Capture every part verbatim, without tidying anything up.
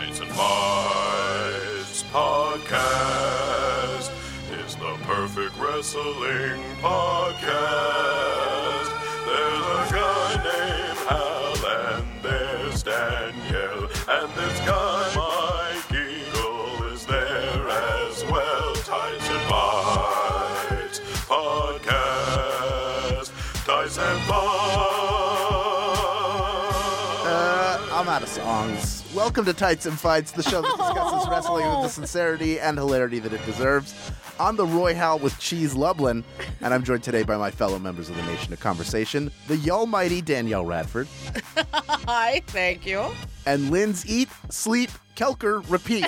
Tights and Fights podcast is the perfect wrestling podcast. There's a guy named Hal and there's Danielle, and this guy Mike Eagle is there as well. Tights and Fights podcast. Tights and Fights. Uh, I'm out of songs. Welcome to Tights and Fights, the show that discusses wrestling with the sincerity and hilarity that it deserves. I'm the Roy Hal with Cheese Lublin, and I'm joined today by my fellow members of the Nation of Conversation, the y'almighty Danielle Radford. Hi, thank you. And Lynn's Eat, Sleep, Kelker, Repeat.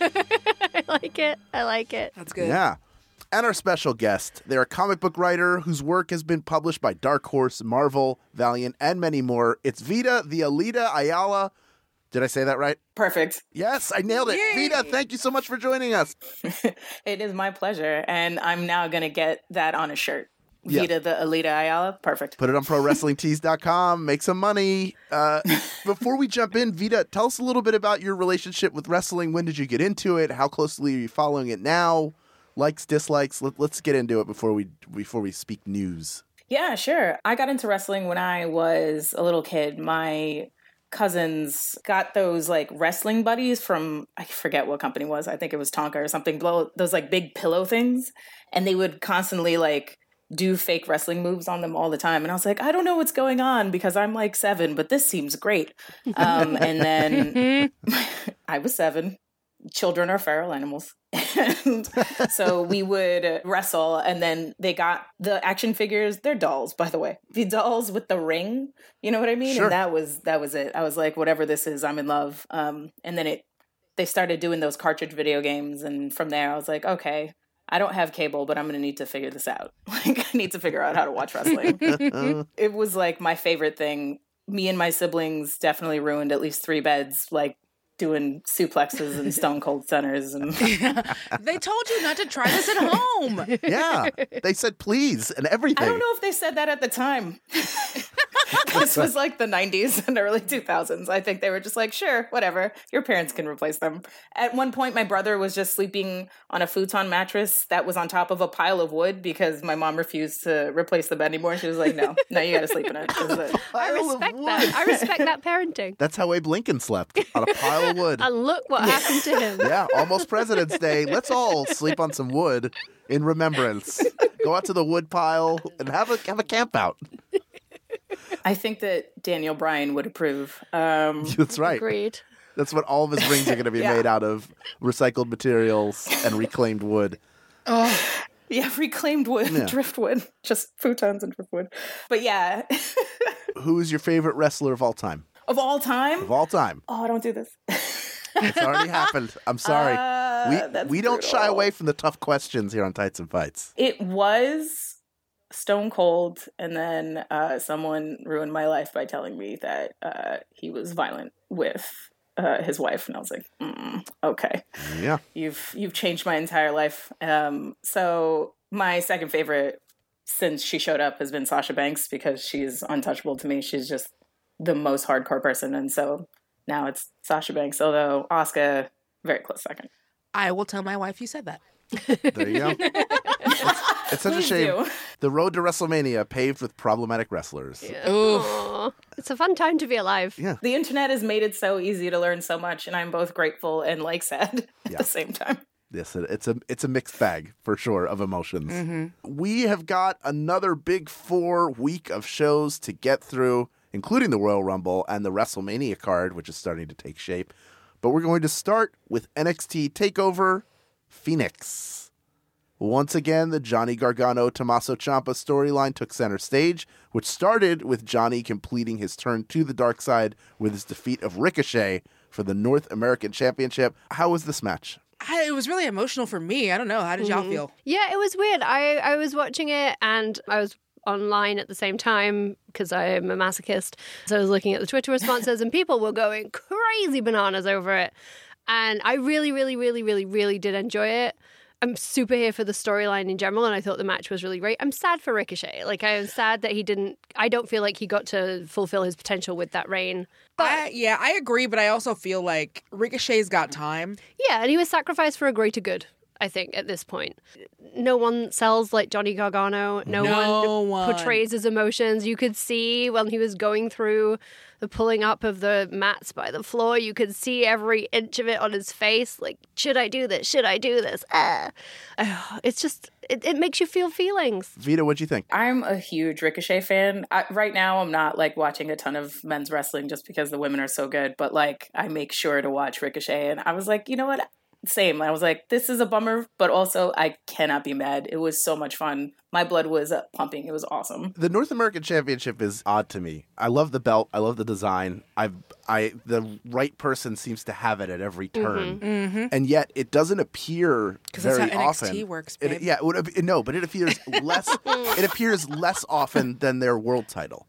I like it. I like it. That's good. Yeah. And our special guest, they're a comic book writer whose work has been published by Dark Horse, Marvel, Valiant, and many more. It's Vita the Alita Ayala. Did I say that right? Perfect. Yes, I nailed it. Yay. Vita, thank you so much for joining us. It is my pleasure. And I'm now going to get that on a shirt. Yeah. Vita the Alita Ayala. Perfect. Put it on pro wrestling tees dot com. Make some money. Uh, before we jump in, Vita, tell us a little bit about your relationship with wrestling. When did you get into it? How closely are you following it now? Likes, dislikes. Let, let's get into it before we before we speak news. Yeah, sure. I got into wrestling when I was a little kid. My cousins got those like wrestling buddies from, I forget what company it was. I think it was Tonka or something. Blow those like big pillow things. And they would constantly like do fake wrestling moves on them all the time. And I was like, I don't know what's going on because I'm like seven, but this seems great. Um, and then I was seven. Children are feral animals. And so we would wrestle, and then they got the action figures. They're dolls, by the way. The dolls with the ring. You know what I mean? Sure. And that was that was it. I was like, whatever this is, I'm in love. Um, and then it they started doing those cartridge video games, and from there I was like, okay, I don't have cable, but I'm going to need to figure this out. Like, I need to figure out how to watch wrestling. It was like my favorite thing. Me and my siblings definitely ruined at least three beds, like doing suplexes and stone cold centers. And They told you not to try this at home. Yeah, they said please and everything. I don't know if they said that at the time. This was like the nineties and early two thousands. I think they were just like, sure, whatever. Your parents can replace them. At one point, my brother was just sleeping on a futon mattress that was on top of a pile of wood because my mom refused to replace the bed anymore. She was like, no, no, you got to sleep in it. 'Cause the- I Pile of respect wood. that. I respect that parenting. That's how Abe Lincoln slept, on a pile of wood. And look what happened to him. Yeah, almost President's Day. Let's all sleep on some wood in remembrance. Go out to the wood pile and have a have a camp out. I think that Daniel Bryan would approve. Um, That's right. Agreed. That's what all of his rings are going to be Yeah. made out of: recycled materials and reclaimed wood. yeah, reclaimed wood, Yeah. driftwood, just futons and driftwood. But yeah, Who is your favorite wrestler of all time? of all time. Of all time. Oh, don't do this. It's already happened. I'm sorry. Uh, we that's we don't shy brutal. away from the tough questions here on Tights and Fights. It was Stone Cold, and then uh, someone ruined my life by telling me that uh, he was violent with uh, his wife, and I was like, mm, okay, Yeah. you've you've changed my entire life. Um, so my second favorite since she showed up has been Sasha Banks because she's untouchable to me. She's just the most hardcore person, and so now it's Sasha Banks. Although Asuka, very close second. I will tell my wife you said that. There you go. It's, it's such a Please shame. do. The road to WrestleMania paved with problematic wrestlers. Yeah. Oof. Aw. It's a fun time to be alive. Yeah. The internet has made it so easy to learn so much, and I'm both grateful and like sad at Yeah. the same time. Yes, it- it's a it's a mixed bag for sure of emotions. We have got another big four week of shows to get through, including the Royal Rumble and the WrestleMania card, which is starting to take shape. But we're going to start with N X T TakeOver Phoenix. Once again, the Johnny Gargano Tommaso Ciampa storyline took center stage, which started with Johnny completing his turn to the dark side with his defeat of Ricochet for the North American Championship. How was this match? I, it was really emotional for me. I don't know. How did y'all feel? Yeah, it was weird. I, I was watching it and I was online at the same time because I'm a masochist. So I was looking at the Twitter responses and people were going crazy bananas over it. And I really, really, really, really, really did enjoy it. I'm super here for the storyline in general, and I thought the match was really great. I'm sad for Ricochet. Like, I'm sad that he didn't... I don't feel like he got to fulfill his potential with that reign. But I, yeah, I agree, but I also feel like Ricochet's got time. yeah, and he was sacrificed for a greater good, I think, at this point. No one sells like Johnny Gargano. No, No one, one. portrays his emotions. You could see when he was going through the pulling up of the mats by the floor, you could see every inch of it on his face. Like, should I do this? Should I do this? Ah. Oh, it's just, it, it makes you feel feelings. Vita, what'd you think? I'm a huge Ricochet fan. I, right now, I'm not like watching a ton of men's wrestling just because the women are so good, but like I make sure to watch Ricochet. And I was like, you know what? Same. I was like, this is a bummer, but also I cannot be mad. It was so much fun. My blood was uh, pumping. It was awesome. The North American Championship is odd to me. I love the belt. I love the design. I, I, the right person seems to have it at every turn, Mm-hmm. and yet it doesn't appear Because that's very how N X T often. works, It- babe. yeah, it would, no, but it appears less. It appears less often than their world title.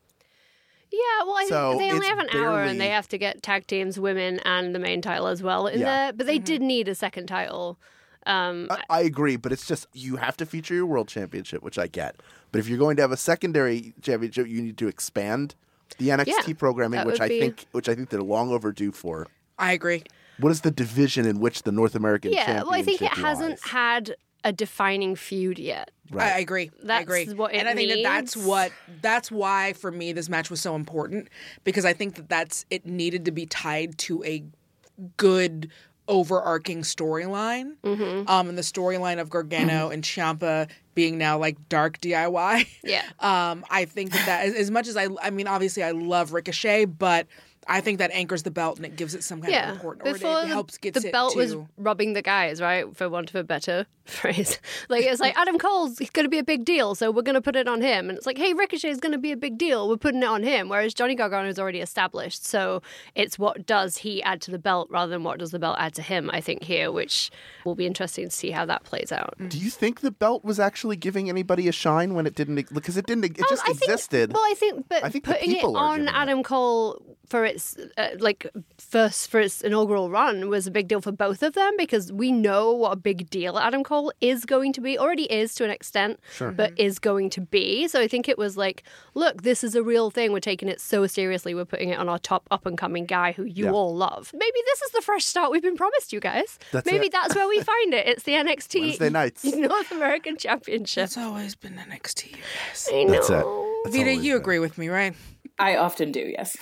Yeah, well, I So think they only it's have an hour and they barely- have to get tag teams, women, and the main title as well in Yeah. there. But they did need a second title. Um, I, I agree, but it's just you have to feature your world championship, which I get. But if you're going to have a secondary championship, you need to expand the N X T Yeah, programming, that which would I be- think, which I think they're long overdue for. I agree. What is the division in which the North American yeah, Championship well, I think it hasn't lies? had a defining feud yet. Right. I, I agree. I That's agree. what it and I think that that's needs. what that's why for me this match was so important because I think that that's it needed to be tied to a good overarching storyline. Mm-hmm. Um, and the storyline of Gargano and Ciampa being now like dark D I Y. Yeah. Um, I think that, that as, as much as I, I mean, obviously I love Ricochet, but I think that anchors the belt and it gives it some kind Yeah, of important. Or before it, it the, helps get the it belt to, was rubbing the guys, right? For want of a better phrase, like it's like Adam Cole's going to be a big deal, so we're going to put it on him. And it's like, hey, Ricochet is going to be a big deal, we're putting it on him. Whereas Johnny Gargano is already established, so it's what does he add to the belt rather than what does the belt add to him. I think here, which will be interesting to see how that plays out. Do you think the belt was actually giving anybody a shine when it didn't? Because it didn't. It Um, just I think- existed. Well, I think, but I think the putting it people are on giving it. Adam Cole for its uh, like first for its inaugural run was a big deal for both of them because we know what a big deal Adam Cole is going to be, already is to an extent, Sure. but is going to be. So I think it was like, look, this is a real thing. We're taking it so seriously. We're putting it on our top up and coming guy who you Yeah. all love. Maybe this is the fresh start we've been promised, you guys. That's Maybe it. that's where we find it. It's the N X T Wednesday nights. North American Championship. It's always been N X T, you guys. I know. That's it. That's Vita, always you been. agree with me, right? I often do, yes.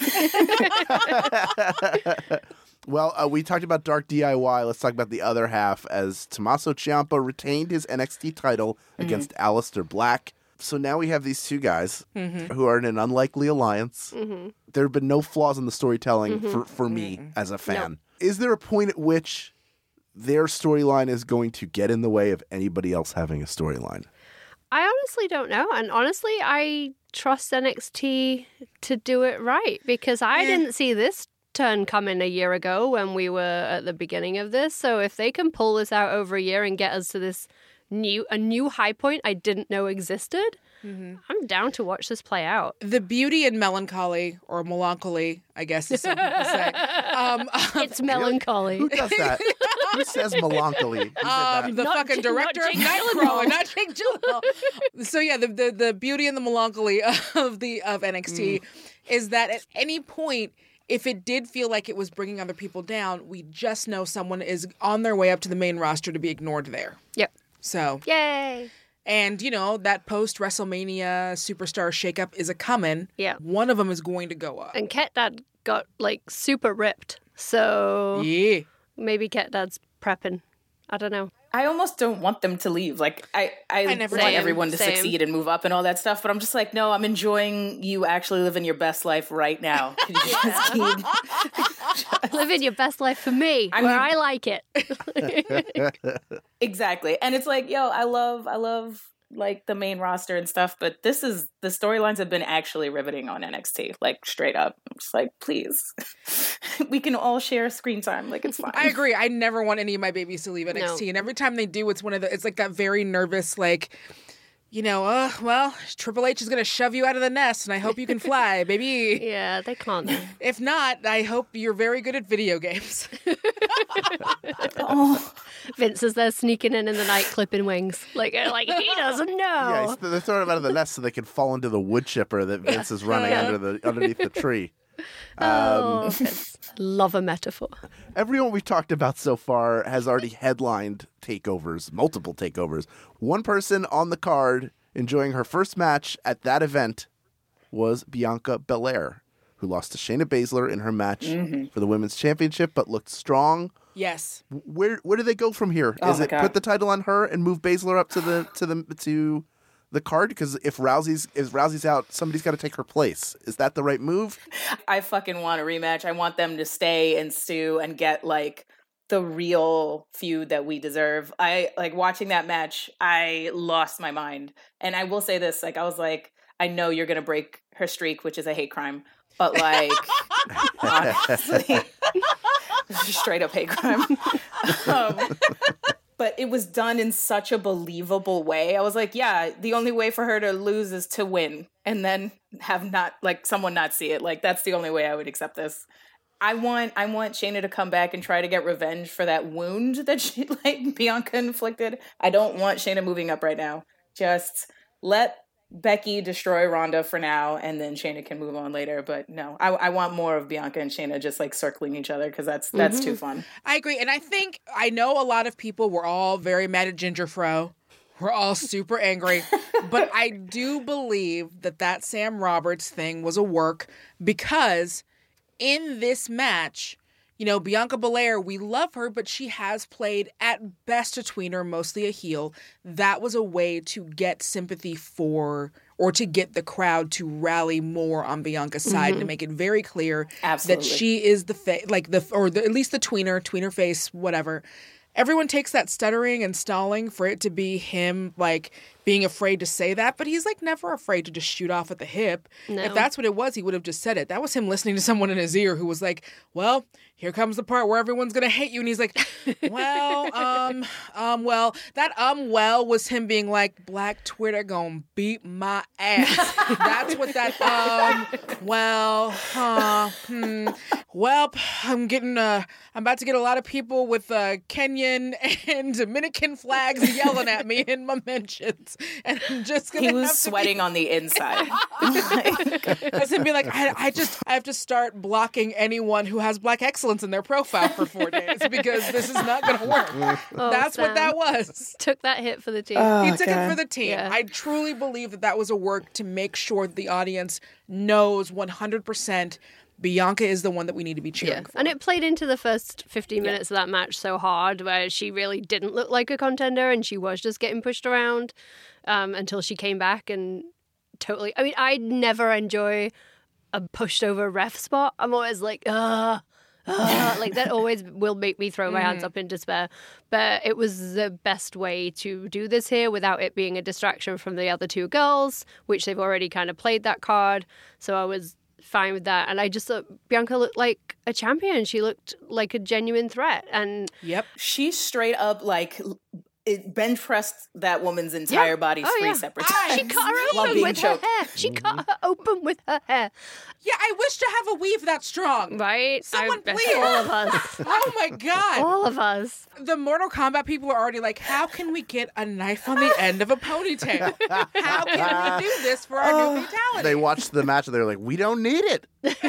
Well, uh, we talked about Dark D I Y. Let's talk about the other half as Tommaso Ciampa retained his N X T title against Aleister Black. So now we have these two guys who are in an unlikely alliance. There have been no flaws in the storytelling for, for me as a fan. Is there a point at which their storyline is going to get in the way of anybody else having a storyline? I honestly don't know. And honestly, I trust N X T to do it right because I Yeah. didn't see this turn coming a year ago when we were at the beginning of this. So if they can pull this out over a year and get us to this new a new high point I didn't know existed, I'm down to watch this play out. The beauty and melancholy, or melancholy, I guess, as some people say. Um, It's melancholy. Who does that? Who says melancholy? Who did that? um, the Not fucking Jake- not director of Jake Nightcrawler, Gyllenhaal. not Jake Gyllenhaal. So yeah, the, the the beauty and the melancholy of the of N X T is that at any point, if it did feel like it was bringing other people down, we just know someone is on their way up to the main roster to be ignored there. Yep. So, Yay. and you know that post WrestleMania superstar shakeup is a coming. Yeah. One of them is going to go up. And Ket Dad got like super ripped. So Yeah. maybe Ket Dad's prepping. I don't know. I almost don't want them to leave. Like I, I, I never want did. everyone to Same. succeed and move up and all that stuff. But I'm just like, no, I'm enjoying you actually living your best life right now. Could you just keep- Living your best life for me, I where mean- I like it. Exactly. And it's like, yo, I love, I love like the main roster and stuff. But this is the storylines have been actually riveting on N X T, like straight up. I'm just like, please, we can all share screen time. Like it's fine. I agree. I never want any of my babies to leave N X T, No. and every time they do, it's one of the. It's like that very nervous, like, you know, uh, well, Triple H is gonna shove you out of the nest, and I hope you can fly, baby. Yeah, they can't. though. If not, I hope you're very good at video games. Oh, Vince is there sneaking in in the night, clipping wings. Like, uh, like he doesn't know. Yeah, he's- they're throwing him out of the nest so they can fall into the wood chipper that Vince is running under the underneath the tree. Oh, Fitz. Love a metaphor. Everyone we've talked about so far has already headlined takeovers, multiple takeovers. One person on the card enjoying her first match at that event was Bianca Belair, who lost to Shayna Baszler in her match mm-hmm. for the Women's Championship, but looked strong. Yes. Where where do they go from here? Oh Is it God. put the title on her and move Baszler up to the to the to the card? Because if Rousey's if Rousey's out, somebody's got to take her place. Is that the right move? I fucking want a rematch. I want them to stay and stew and get like the real feud that we deserve. I like watching that match. I lost my mind. And I will say this: like I was like, I know you're gonna break her streak, which is a hate crime, but like honestly, straight up hate crime. um, But it was done in such a believable way. I was like, yeah, the only way for her to lose is to win and then have not, like, someone not see it. Like, that's the only way I would accept this. I want I want Shayna to come back and try to get revenge for that wound that she, like, Bianca inflicted. I don't want Shayna moving up right now. Just let Becky destroy Ronda for now, and then Shayna can move on later. But no, I, I want more of Bianca and Shayna just like circling each other because that's that's mm-hmm. too fun. I agree, and I think I know a lot of people were all very mad at Ginger Fro. We're all super angry, but I do believe that that Sam Roberts thing was a work because in this match, you know, Bianca Belair, we love her, but she has played at best a tweener, mostly a heel. That was a way to get sympathy for, or to get the crowd to rally more on Bianca's side, mm-hmm. to make it very clear Absolutely. that she is the fa- like the or the, at least the tweener, tweener face, whatever. Everyone takes that stuttering and stalling for it to be him, like, being afraid to say that, but he's, like, never afraid to just shoot off at the hip. No. If that's what it was, he would have just said it. That was him listening to someone in his ear who was like, well, here comes the part where everyone's going to hate you. And he's like, well, um, um, well, that um, well was him being like, Black Twitter gonna beat my ass. That's what that, um, well, huh, hmm, well, I'm getting, uh, I'm about to get a lot of people with, uh, Kenyan and Dominican flags yelling at me in my mentions. And I'm just going to He was have to sweating be- on the inside. That's him being like, I, I just, I have to start blocking anyone who has Black excellence in their profile for four days because this is not going to work. Oh, That's Sam. what that was. Took that hit for the team. Oh, He took God. it for the team. Yeah. I truly believe that that was a work to make sure that the audience knows one hundred percent Bianca is the one that we need to be cheering Yeah. for. And it played into the first fifteen minutes of that match so hard where she really didn't look like a contender and she was just getting pushed around um, until she came back and totally... I mean, I never enjoy a pushed over ref spot. I'm always like, ugh. Uh, like that always will make me throw my hands Mm-hmm. up in despair. But it was the best way to do this here without it being a distraction from the other two girls, which they've already kind of played that card. So I was fine with that. And I just thought Bianca looked like a champion. She looked like a genuine threat. And Yep. She straight up like it bench pressed that woman's entire Yeah. body Oh, three yeah. separate I- times. she cut her while open being with choked. her hair. She cut her open with her hair. Yeah, I wish to have a weave that strong. Right? Someone I- please. All of us. Oh my God. All of us. The Mortal Kombat people are already like, how can we get a knife on the end of a ponytail? How can we do this for our new fatality? They watched the match and they're like, we don't need it.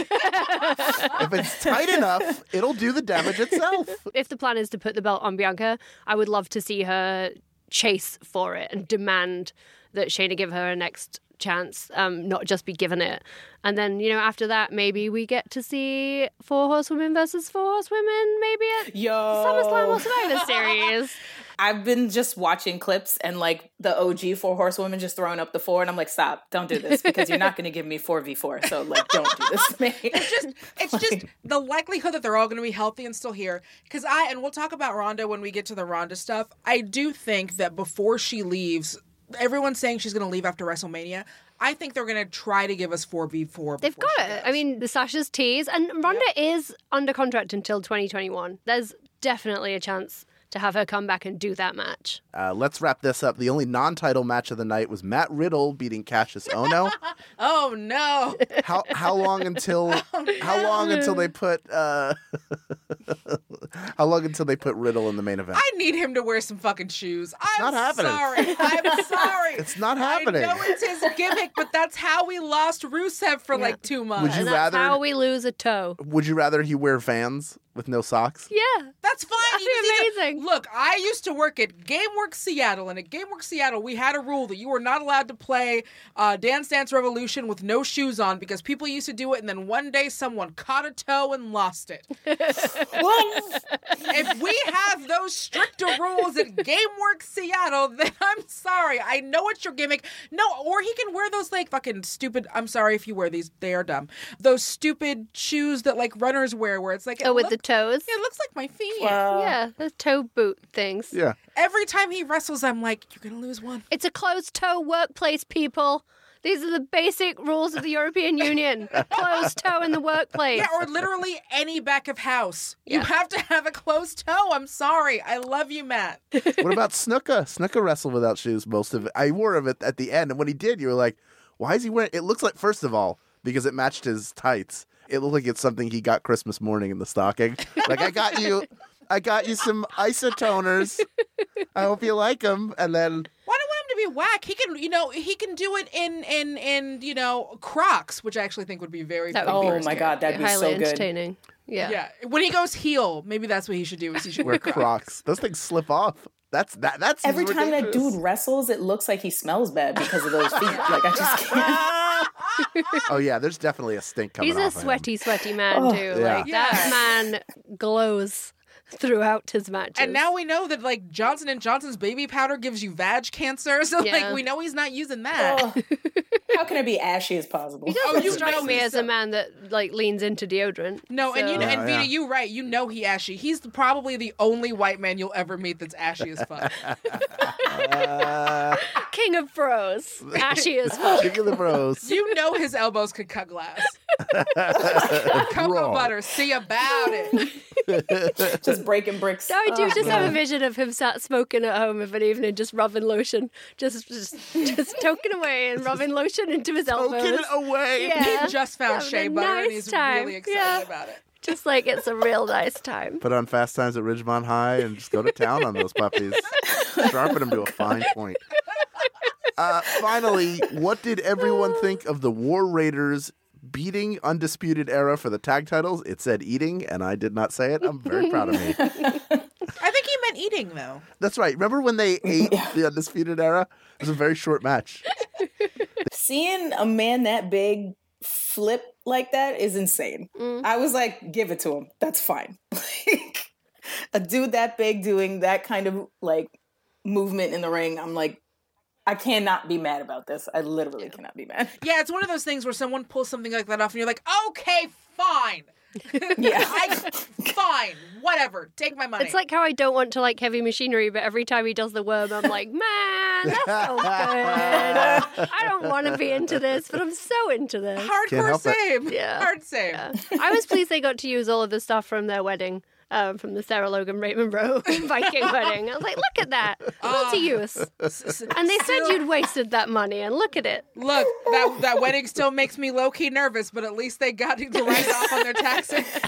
If it's tight enough, it'll do the damage itself. If the plan is to put the belt on Bianca, I would love to see her chase for it and demand that Shayna give her a next chance, um, not just be given it. And then, you know, after that, maybe we get to see Four Horsewomen versus Four Horsewomen, maybe at Yo. SummerSlam or Survivor Series. I've been just watching clips and like the O G Four Horsewomen just throwing up the four, and I'm like, stop, don't do this because you're not going to give me four v four. So like, don't do this to me. It's just, it's just the likelihood that they're all going to be healthy and still here. Because I, and we'll talk about Ronda when we get to the Ronda stuff. I do think that before she leaves, everyone's saying she's going to leave after WrestleMania. I think they're going to try to give us four v four. They've got it. I mean, the Sasha's tease, and Ronda Yep. is under contract until twenty twenty-one. There's definitely a chance to have her come back and do that match. Uh, let's wrap this up. The only non-title match of the night was Matt Riddle beating Cassius Ohno. Oh no! How how long until how long until they put uh, how long until they put Riddle in the main event? I need him to wear some fucking shoes. I'm not happening. sorry. I'm sorry. It's not happening. I know it's his gimmick, but that's how we lost Rusev for like two months. Would you And that's rather- how we lose a toe. Would you rather he wear Vans with no socks? Yeah. That's fine. That'd He just be needs to- amazing. Look, I used to work at GameWorks Seattle, and at GameWorks Seattle, we had a rule that you were not allowed to play uh, Dance Dance Revolution with no shoes on because people used to do it, and then one day someone caught a toe and lost it. If we have those stricter rules at GameWorks Seattle, then I'm sorry. I know it's your gimmick. No, or he can wear those like fucking stupid. I'm sorry if you wear these; they are dumb. Those stupid shoes that like runners wear, where it's like it Oh, with look- the toes? It looks like my feet. Well, Yeah, the toe boot things. Yeah. Every time he wrestles, I'm like, you're gonna lose one. It's a closed toe workplace, people. These are the basic rules of the European Union. Closed toe in the workplace. Yeah, or literally any back of house. You Yeah. have to have a closed toe. I'm sorry. I love you, Matt. What about Snuka? Snuka wrestled without shoes most of it. I wore him at, at the end, and when he did, you were like, why is he wearing? It looks like, first of all, because it matched his tights. It looked like it's something he got Christmas morning in the stocking. Like, I got you, I got you some isotoners. I hope you like them. And then, Why do I want him to be whack? He can, you know, he can do it in in in you know Crocs, which I actually think would be very. That would funny. be Oh my God, that'd be highly so good. entertaining. Yeah. Yeah, when he goes heel, maybe that's what he should do. Is he should wear Crocs. Those things slip off. That's that. That's Every time that ridiculous. dude wrestles, it looks like he smells bad because of those feet. Like, I just can't. Oh yeah, there's definitely a stink coming He's a off of him. sweaty, sweaty man, Oh, too. yeah. Like, Yeah. that man glows throughout his matches. And now we know that like Johnson and Johnson's baby powder gives you vag cancer, so Yeah. like we know he's not using that. Oh, how can it be ashy as possible? He Oh, doesn't you strike know me he's as so- a man that like leans into deodorant. No, and you So- know, Yeah, and Vita, yeah. you right. You know he ashy. He's the, probably the only white man you'll ever meet that's ashy as fuck. Uh, King of bros. Ashy as fuck. King of the Bros. You know his elbows could cut glass. Cocoa Bro. butter, see about it. Just breaking bricks. I do Oh, just have a God. vision of him sat smoking at home of an evening, just rubbing lotion, just just just toking away and rubbing lotion into his elbows. Poking it away. Yeah. He just found Having shea a butter and nice he's time. really excited Yeah. about it. Just like it's a real nice time. Put on Fast Times at Ridgemont High and just go to town on those puppies. Sharpen them to a fine point. Uh, finally, what did everyone think of the War Raiders beating Undisputed Era for the tag titles? It said eating, and I did not say it. I'm very proud of me. I think he meant eating though. That's right. Remember when they ate the Undisputed Era? It was a very short match. Seeing a man that big flip like that is insane. I was like, give it to him. That's fine. Like, a dude that big doing that kind of like movement in the ring, I'm like, I cannot be mad about this. I literally cannot be mad. Yeah, it's one of those things where someone pulls something like that off and you're like, okay, fine. Yeah. I, fine, whatever. Take my money. It's like how I don't want to like Heavy Machinery, but every time he does the worm, I'm like, man, that's so good. I don't want to be into this, but I'm so into this. Can't hardcore help it. same. Yeah. Hard same. Yeah. I was pleased they got to use all of the stuff from their wedding, um, from the Sarah Logan Raymond Rowe Viking wedding. I was like, look at that. Multi-use. And they said you'd wasted that money, and look at it. Look, that that wedding still makes me low key nervous, but at least they got to write off on their taxes.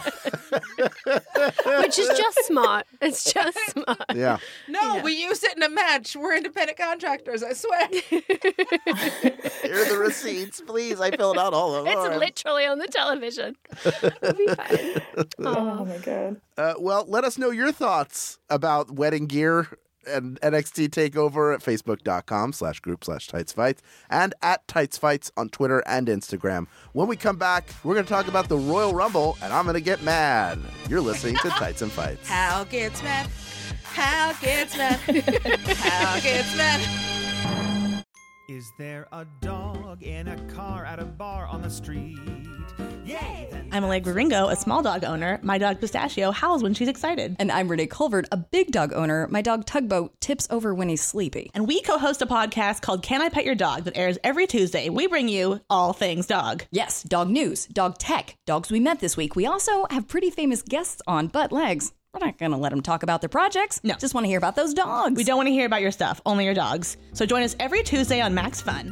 Which is just smart. It's just smart. Yeah. No, we used it in a match. We're independent contractors, I swear. Here are the receipts, please. I filled out all of them. It's literally on the television. It'll be fine. Oh my God. Uh, well, let us know your thoughts about wedding gear and N X T TakeOver at facebook.com slash group slash Tights Fights and at Tights Fights on Twitter and Instagram. When we come back, we're going to talk about the Royal Rumble, and I'm going to get mad. You're listening to Tights and Fights. Hal gets mad. Hal gets mad. Hal gets mad. Is there a dog in a car at a bar on the street? Yay! Then I'm Allegra Ringo, a small dog owner. My dog Pistachio howls when she's excited. And I'm Renee Colvert, a big dog owner. My dog Tugboat tips over when he's sleepy. And we co-host a podcast called Can I Pet Your Dog that airs every Tuesday. We bring you all things dog. Yes, dog news, dog tech, dogs we met this week. We also have pretty famous guests on, but Legs, We're not going to let them talk about their projects. No. Just want to hear about those dogs. We don't want to hear about your stuff, only your dogs. So join us every Tuesday on Max Fun.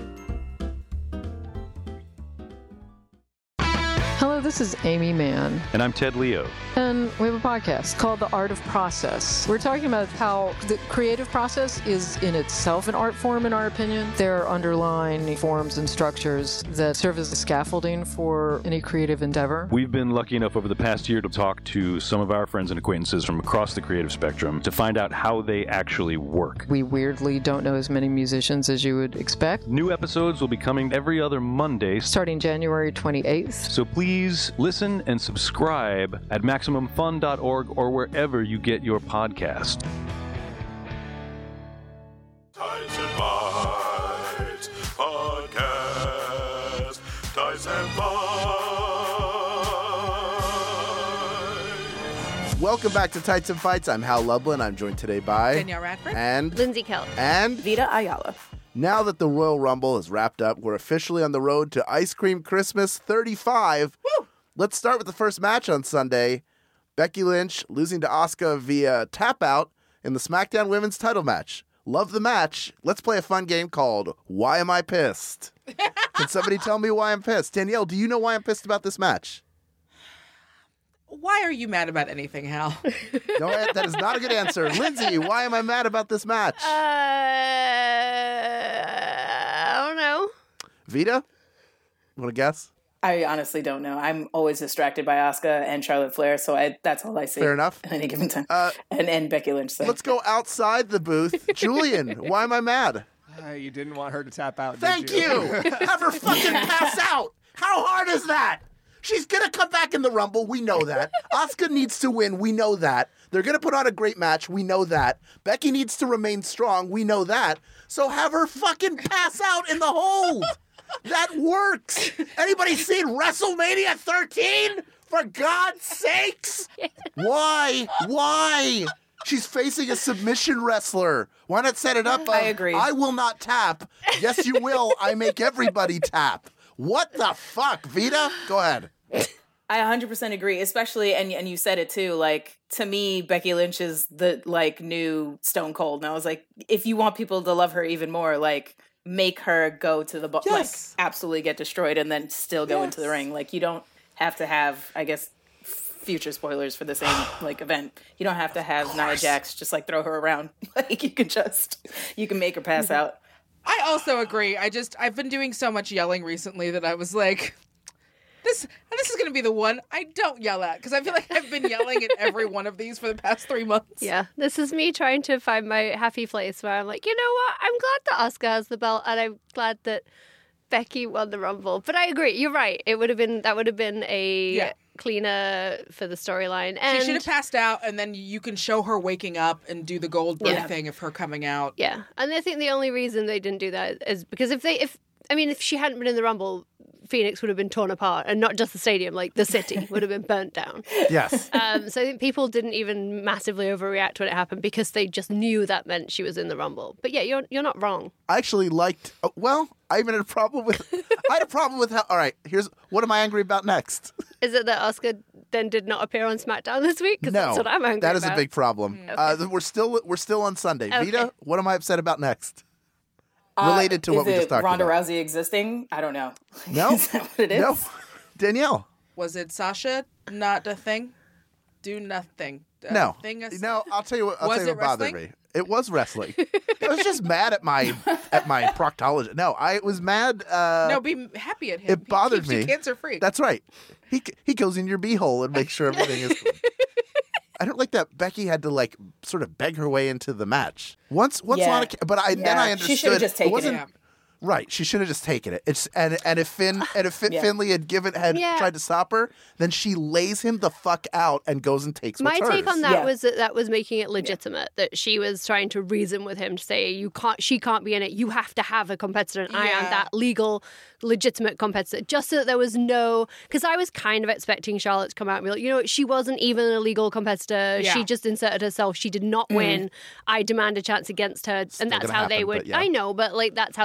Hello, this is Amy Mann, And I'm Ted Leo. and we have a podcast called The Art of Process. We're talking about how the creative process is in itself an art form, in our opinion. There are underlying forms and structures that serve as the scaffolding for any creative endeavor. We've been lucky enough over the past year to talk to some of our friends and acquaintances from across the creative spectrum to find out how they actually work. We weirdly don't know as many musicians as you would expect. New episodes will be coming every other Monday, Starting January twenty-eighth. so please listen and subscribe at maximum fun dot org or wherever you get your podcast. Tights and Bites Podcast. Tights and Bites. Welcome back to Tights and Fights. I'm Hal Lublin. I'm joined today by Danielle Radford. and Lindsay Kelly. and Vita Ayala. now that the Royal Rumble is wrapped up, we're officially on the road to Ice Cream Christmas thirty-five. Woo! Let's start with the first match on Sunday. Becky Lynch losing to Asuka via tap out in the SmackDown Women's title match. Love the match. Let's play a fun game called Why Am I Pissed? Can somebody tell me why I'm pissed? Danielle, do you know why I'm pissed about this match? Why are you mad about anything, Hal? No, that is not a good answer. Lindsay, why am I mad about this match? Uh, I don't know. Vita? Want to guess? I honestly don't know. I'm always distracted by Asuka and Charlotte Flair, so I, that's all I see. Fair enough. At any given time. Uh, and, and Becky Lynch. So. Let's go outside the booth. Julian, why am I mad? Uh, you didn't want her to tap out, did Thank you? you. Have her fucking pass out. How hard is that? She's going to come back in the Rumble. We know that. Asuka needs to win. We know that. They're going to put on a great match. We know that. Becky needs to remain strong. We know that. So have her fucking pass out in the hold. That works. Anybody seen WrestleMania thirteen? For God's sakes. Why? Why? She's facing a submission wrestler. Why not set it up? I of, agree. I will not tap. Yes, you will. I make everybody tap. What the fuck, Vita? Go ahead. I one hundred percent agree, especially, and and you said it too, like, to me, Becky Lynch is the, like, new Stone Cold. And I was like, if you want people to love her even more, like, make her go to the, bo- Yes. like, absolutely get destroyed and then still go Yes. into the ring. Like, you don't have to have, I guess, future spoilers for the same, like, event. You don't have to have Nia Jax just, like, throw her around. Like, you can just, you can make her pass out. I also agree. I just I've been doing so much yelling recently that I was like, this this is going to be the one I don't yell at, because I feel like I've been yelling at every one of these for the past three months. Yeah, this is me trying to find my happy place where I'm like, you know what? I'm glad that Asuka has the belt, and I'm glad that Becky won the Rumble. But I agree. You're right. It would have been that would have been a Yeah. cleaner for the storyline. And She should have passed out, and then you can show her waking up and do the Goldberg Yeah. thing of her coming out. Yeah, and I think the only reason they didn't do that is because if they, if I mean, if she hadn't been in the Rumble, Phoenix would have been torn apart, and not just the stadium, like the city would have been burnt down. Yes. Um, so I think people didn't even massively overreact when it happened because they just knew that meant she was in the Rumble. But yeah, you're you're not wrong. I actually liked, uh, well, I even had a problem with, I had a problem with how, all right, here's, what am I angry about next? Is it that Asuka then did not appear on SmackDown this week? Because No, that's what I'm angry that is about. a big problem. Uh, we're still we're still on Sunday. Okay. Vita, what am I upset about next? Uh, Related to what is we it just talked Ronda about. Rousey existing? I don't know. No. Is that what it is? No. Danielle. Was it Sasha? Not a thing? Do nothing. A No. Thing as- No, I'll tell you what, I'll Was tell you it what bothered wrestling? me. It was wrestling. I was just mad at my at my proctologist. No, I was mad. Uh, No, be happy at him. it bothered he keeps me. You cancer free. That's right. He he goes in your beehole and makes sure everything is. I don't like that Becky had to like sort of beg her way into the match. Once once Yeah. Lana, ca- but I then Yeah. I She understood should've just it taken wasn't it. right. She should have just taken it. It's and and if Finn and if Fin- Yeah. Finley had given had Yeah. tried to stop her, then she lays him the fuck out and goes and takes My what's take hers. on that Yeah. was that that was making it legitimate. That she was trying to reason with him to say, "You can't, she can't be in it. You have to have a competitor, and I am Yeah. that legal, legitimate competitor." Just so that there was no, because I was kind of expecting Charlotte to come out and be like, you know, what, she wasn't even a legal competitor. Yeah. She just inserted herself. She did not win. I demand a chance against her, and that's gonna how they happen, would. but yeah. I know, but like that's how they would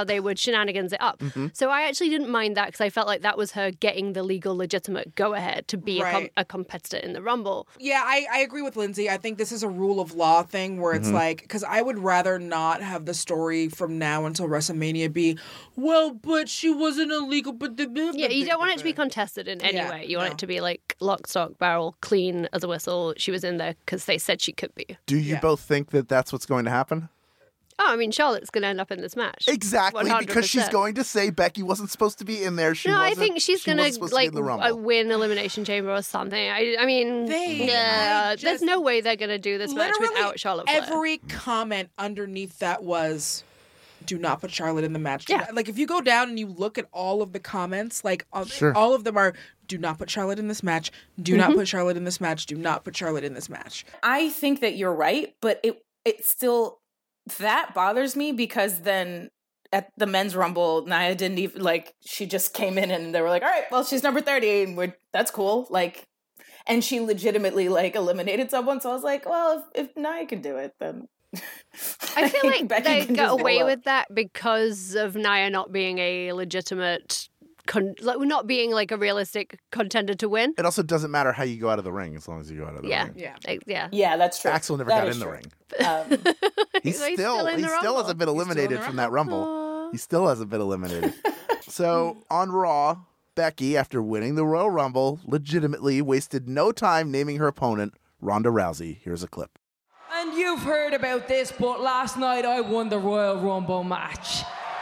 shenanigans it up. Mm-hmm. So I actually didn't mind that because I felt like that was her getting the legal, legitimate go-ahead to be a, com- Right. a competitor in the Rumble. Yeah, I, I agree with Lindsay. I think this is a rule of law thing where it's Mhm. like, because I would rather not have the story from now until WrestleMania be, well, but she wasn't illegal. But the, Yeah, you don't want it to be contested in any Yeah, way. You want no. it to be like lock, stock, barrel, clean as a whistle. She was in there because they said she could be. Do you both think that that's what's going to happen? Oh, I mean, Charlotte's going to end up in this match. Exactly, one hundred because she's percent. going to say Becky wasn't supposed to be in there. She no, I wasn't- think she's she going wasn't to supposed like be in the uh, Rumble. win Elimination Chamber or something. I, I mean, They- yeah, I there's just- no way they're going to do this match Literally without Charlotte Flair. every comment underneath that was, do not put Charlotte in the match. Do Yeah. not- Like, if you go down and you look at all of the comments, like, uh, Sure. all of them are, do not put Charlotte in this match. Do Mm-hmm. not put Charlotte in this match. Do not put Charlotte in this match. I think that you're right, but it it still that bothers me because then at the men's rumble, Nia didn't even like she just came in and they were like, all right, well, she's number thirty and we're that's cool. Like and she legitimately like eliminated someone. So I was like, well, if, if Nia can do it, then I feel like Becky they can got just go away up. with that because of Nia not being a legitimate, con- like not being like a realistic contender to win. It also doesn't matter how you go out of the ring as long as you go out of the Yeah, ring. Yeah. Like, yeah. Yeah, that's true. Axel never That got is in the true. ring. Um, He's He's still, still in he the still Rumble. hasn't been eliminated the from that Rumble. Aw. He still hasn't been eliminated. So on Raw, Becky, after winning the Royal Rumble, legitimately wasted no time naming her opponent Ronda Rousey. Here's a clip. And you've heard about this, but last night I won the Royal Rumble match.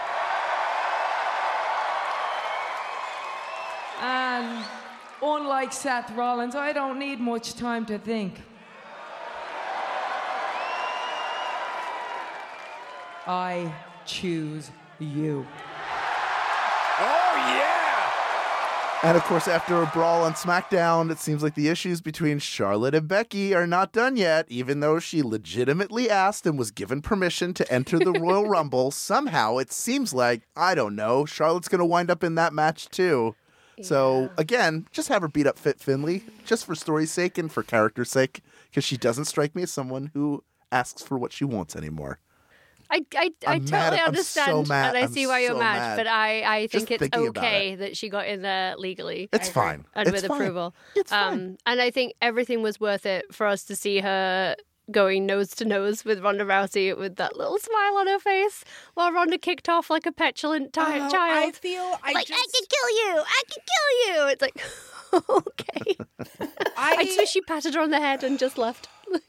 And unlike Seth Rollins, I don't need much time to think. I choose you. And of course, after a brawl on SmackDown, it seems like the issues between Charlotte and Becky are not done yet, even though she legitimately asked and was given permission to enter the Royal Rumble. Somehow, it seems like, I don't know, Charlotte's going to wind up in that match too. So, again, just have her beat up Fit Finley, just for story's sake and for character's sake, because she doesn't strike me as someone who asks for what she wants anymore. I, I, I I'm mad- totally I'm understand, so mad. and I I'm see why you're so mad, mad. but I, I Just think it's thinking about okay that she got in there legally. It's fine. And It's with fine. approval. It's um, fine. And I think everything was worth it for us to see her going nose to nose with Ronda Rousey with that little smile on her face while Ronda kicked off like a petulant ti- Oh, child. I feel I like, just, I can kill you! I can kill you! It's like, okay. I, I swear she patted her on the head and just left.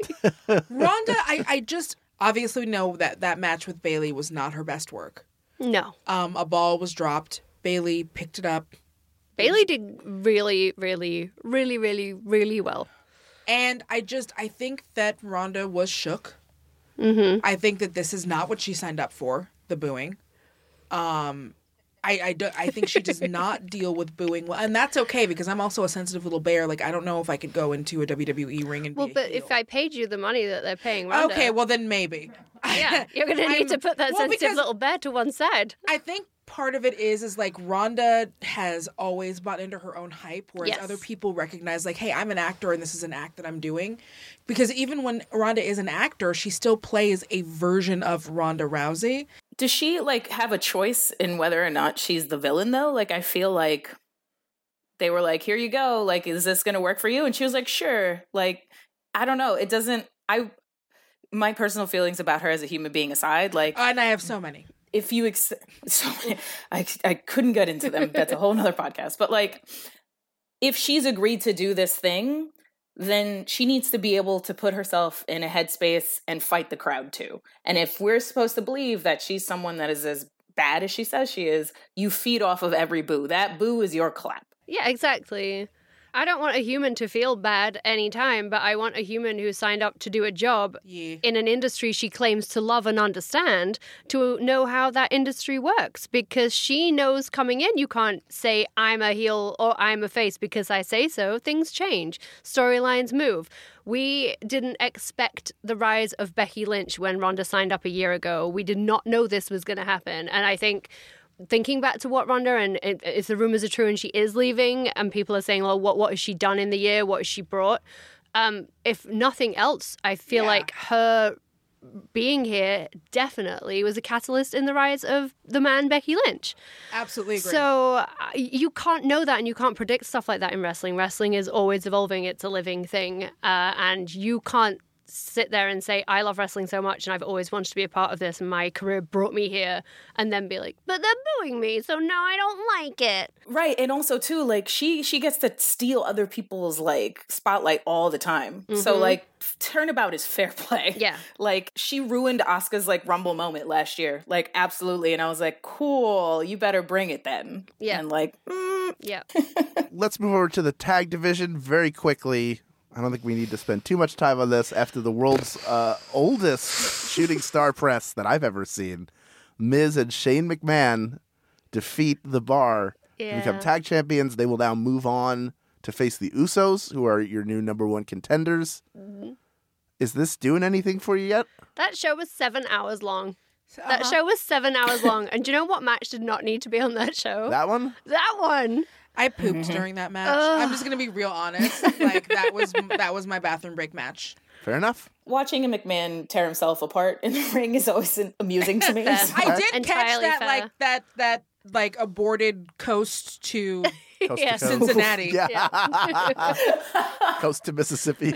Ronda, I, I just obviously know that that match with Bailey was not her best work. No. Um, a ball was dropped. Bailey picked it up. Bailey did really, really, really, really, really well. And I just, I think that Ronda was shook. Mm-hmm. I think that this is not what she signed up for, the booing. Um, I, I, do, I think she does not deal with booing well. And that's okay because I'm also a sensitive little bear. Like, I don't know if I could go into a W W E ring and Well, be a but heel. if I paid you the money that they're paying Ronda... Okay, well then maybe. Yeah, you're going to need I'm- to put that well, sensitive because- little bear to one side. I think part of it is is like Ronda has always bought into her own hype, whereas Yes. other people recognize like, hey, I'm an actor and this is an act that I'm doing. Because even when Ronda is an actor, she still plays a version of Ronda Rousey. does she like have a choice in whether or not she's the villain though? Like I feel like they were like, here you go. Like, is this going to work for you? And she was like, sure. Like, I don't know. It doesn't, I, my personal feelings about her as a human being aside, like, And I have so many. if you, ex- so I, I couldn't get into them. That's a whole nother podcast. But like, if she's agreed to do this thing, then she needs to be able to put herself in a headspace and fight the crowd too. And if we're supposed to believe that she's someone that is as bad as she says she is, you feed off of every boo. That boo is your clap. Yeah, exactly. I don't want a human to feel bad anytime, but I want a human who signed up to do a job Yeah. in an industry she claims to love and understand to know how that industry works. Because she knows coming in, you can't say, I'm a heel or I'm a face because I say so. Things change. Storylines move. We didn't expect the rise of Becky Lynch when Ronda signed up a year ago. We did not know this was going to happen. And I think... thinking back to what Ronda, and it, if the rumors are true and she is leaving and people are saying, well, what, what has she done in the year? What has she brought? Um, if nothing else, I feel Yeah. like her being here definitely was a catalyst in the rise of the man Becky Lynch. Absolutely agree. So uh, you can't know that, and you can't predict stuff like that in wrestling. Wrestling is always evolving. It's a living thing. Uh, and you can't sit there and say, I love wrestling so much and I've always wanted to be a part of this and my career brought me here, and then be like, but they're booing me, so now I don't like it. Right. And also too, like she she gets to steal other people's like spotlight all the time. Mm-hmm. So like turnabout is fair play. Yeah. Like she ruined Asuka's like Rumble moment last year. Like absolutely. And I was like, cool, you better bring it then. Yeah. And like, mm. yeah. Let's move over to the tag division very quickly. I don't think we need to spend too much time on this. After the world's uh, oldest shooting star press that I've ever seen, Miz and Shane McMahon defeat The Bar yeah. to become tag champions. They will now move on to face the Usos, who are your new number one contenders. Mm-hmm. Is this doing anything for you yet? That show was seven hours long. Uh-huh. That show was seven hours long. And do you know what match did not need to be on that show? That one? That one. I pooped mm-hmm. during that match. Ugh. I'm just gonna be real honest. Like that was that was my bathroom break match. Fair enough. Watching a McMahon tear himself apart in the ring is always amusing to me. I did Entirely catch that fair. like that that like aborted coast to, coast yeah, to Cincinnati. Yeah. Yeah. Coast to Mississippi.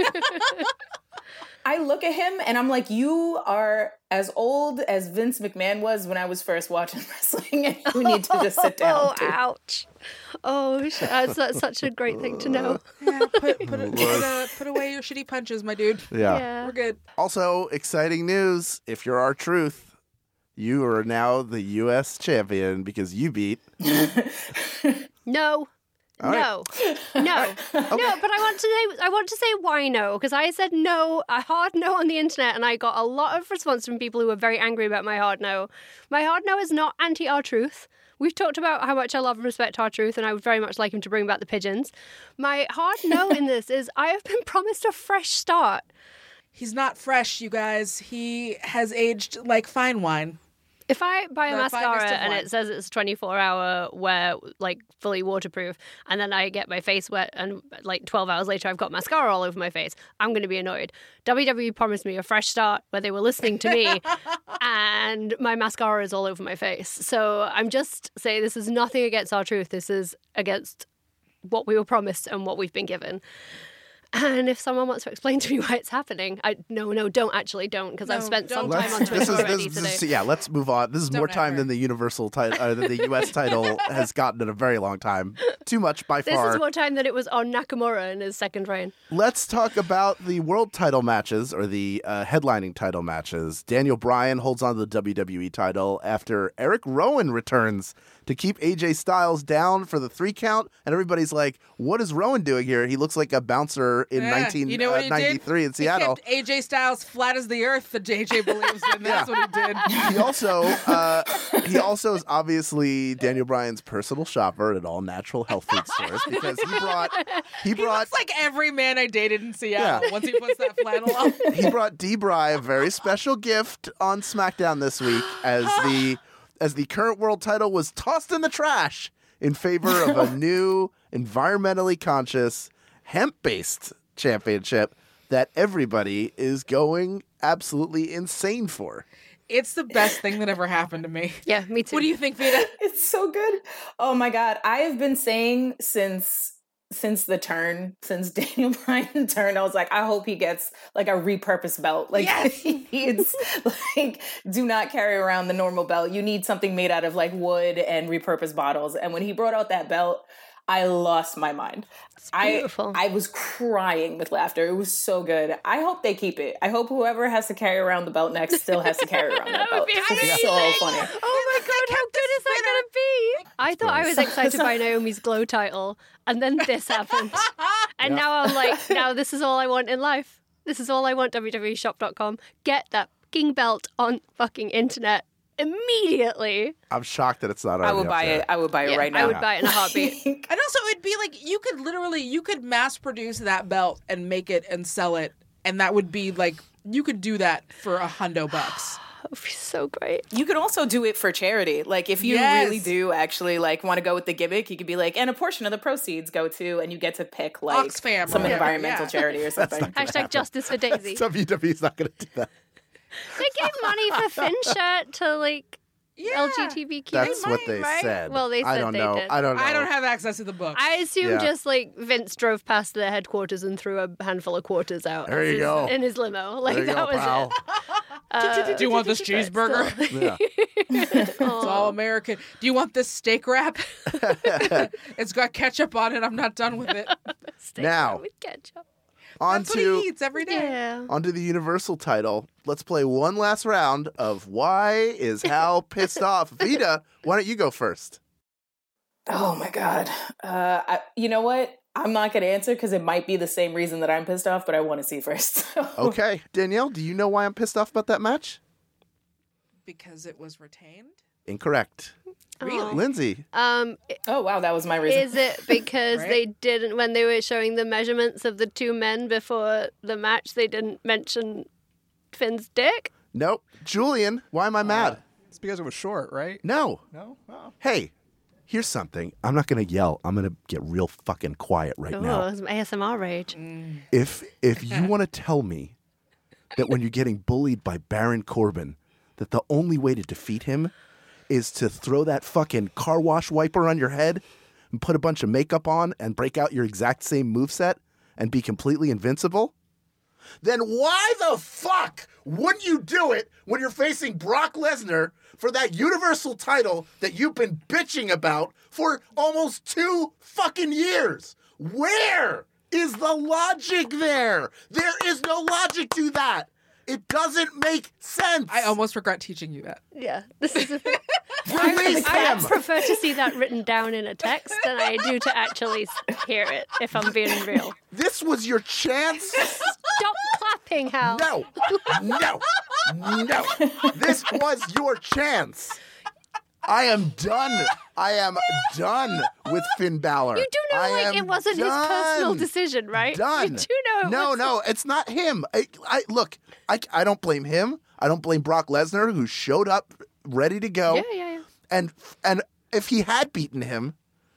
I look at him and I'm like, you are as old as Vince McMahon was when I was first watching wrestling, and you need to just sit down. Oh, too. ouch. Oh, that's, that's such a great thing to know. Yeah, put, put, put, uh, put away your shitty punches, my dude. Yeah. Yeah. We're good. Also, exciting news. If you're our truth, you are now the U S champion because you beat... No. All no, no, no. But I want to say, I want to say why no, because I said no, a hard no on the internet, and I got a lot of response from people who were very angry about my hard no. My hard no is not anti R-Truth. We've talked about how much I love and respect R-Truth, and I would very much like him to bring back the pigeons. My hard no in this is I have been promised a fresh start. He's not fresh, you guys. He has aged like fine wine. If I buy a The mascara finest of and wine. it says it's twenty-four hour wear, like fully waterproof, and then I get my face wet and like twelve hours later I've got mascara all over my face, I'm going to be annoyed. W W E promised me a fresh start where they were listening to me and my mascara is all over my face. So I'm just saying this is nothing against R-Truth. This is against what we were promised and what we've been given. And if someone wants to explain to me why it's happening, I no, no, don't actually don't, because No, I've spent some don't. time on Let's- Twitter this is, already this, today. this, yeah, let's move on. This is Don't more time ever. than the Universal title, uh, than the U S title has gotten in a very long time. Too much by This far. is more time than it was on Nakamura in his second reign. Let's talk about the world title matches, or the uh, headlining title matches. Daniel Bryan holds on to the W W E title after Eric Rowan returns to keep A J Styles down for the three count, and everybody's like, what is Rowan doing here? He looks like a bouncer in Yeah, nineteen you know what he did? ninety-three in He Seattle. kept A J Styles flat as the earth that J J believes in. That's what he did. He also uh, he also is obviously Daniel Bryan's personal shopper at all natural health food stores, because he brought he He brought looks like every man I dated in Seattle Yeah. once he puts that flannel on. he brought D-Bry a very special gift on SmackDown this week as the as the current world title was tossed in the trash in favor of a new environmentally conscious hemp-based championship that everybody is going absolutely insane for. It's the best thing that ever happened to me. Yeah, me too. What do you think, Vita? It's so good. Oh my God. I have been saying since since the turn, since Daniel Bryan turned, I was like, I hope he gets like a repurposed belt. Like Yes. he needs, like, do not carry around the normal belt. You need something made out of like wood and repurposed bottles. And when he brought out that belt, I lost my mind. beautiful. I I was crying with laughter. It was so good. I hope they keep it. I hope whoever has to carry around the belt next still has to carry around that That would belt. be It's so amazing. funny. Oh my god, how good is that going to be? I thought I was excited by Naomi's Glow title, and then this happened. And now I'm like, now this is all I want in life. This is all I want, W W E shop dot com. Get that fucking belt on fucking internet immediately. I'm shocked that it's not I already would up buy there. it. I would buy it Yeah, right now. I would buy it in a heartbeat. And also, it'd be like you could literally you could mass produce that belt and make it and sell it, and that would be like you could do that for a hundo bucks. That would be so great. You could also do it for charity. Like if you Yes. really do actually like want to go with the gimmick, you could be like, and a portion of the proceeds go to, and you get to pick like Oxfam or some whatever, environmental yeah. charity or something. Hashtag justice for Daisy. W W E's not going to do that. They gave money for Finn's shirt to like Yeah. L G B T Q. That's what they right? said. Well, they said I don't they know. did. I don't know. I don't have access to the book. I assume Yeah. just like Vince drove past their headquarters and threw a handful of quarters out There as you his- go. in his limo. Like There you that go, was pal. it. Uh, Do you want this cheeseburger? Yeah. It's all American. Do you want this steak wrap? It's got ketchup on it. I'm not done with it. steak Now. with ketchup. On That's what to he eats every day. Yeah. onto the Universal title. Let's play one last round of Why is Hal Pissed Off? Vita, why don't you go first? Oh my god. Uh, I, you know what? I'm not going to answer because it might be the same reason that I'm pissed off, but I want to see first. Okay. Danielle, do you know why I'm pissed off about that match? Because it was retained? Incorrect. Really? Lindsay. Um, Oh wow, that was my reason. is it because Right? they didn't, when they were showing the measurements of the two men before the match, they didn't mention Finn's dick? Nope. Julian, why am I mad? It's because it was short, right? No. No? Oh. Hey, here's something. I'm not going to yell. I'm going to get real fucking quiet right Oh, now. it's A S M R rage. If if you want to tell me that when you're getting bullied by Baron Corbin, that the only way to defeat him is to throw that fucking car wash wiper on your head and put a bunch of makeup on and break out your exact same moveset and be completely invincible, then why the fuck wouldn't you do it when you're facing Brock Lesnar for that Universal title that you've been bitching about for almost two fucking years? Where is the logic there? There is no logic to that. It doesn't make sense. I almost regret teaching you that. Yeah, this is a Release I him. prefer to see that written down in a text than I do to actually s- hear it, if I'm being real. This was your chance. Stop clapping, Hal. No, no, no. This was your chance. I am done. I am done with Finn Balor. You do know, I like, am it wasn't his personal done. decision, right? Done. You do know it No, wasn't. no, it's not him. I, I look. I, I don't blame him. I don't blame Brock Lesnar, who showed up ready to go. Yeah, yeah, yeah. And and if he had beaten him,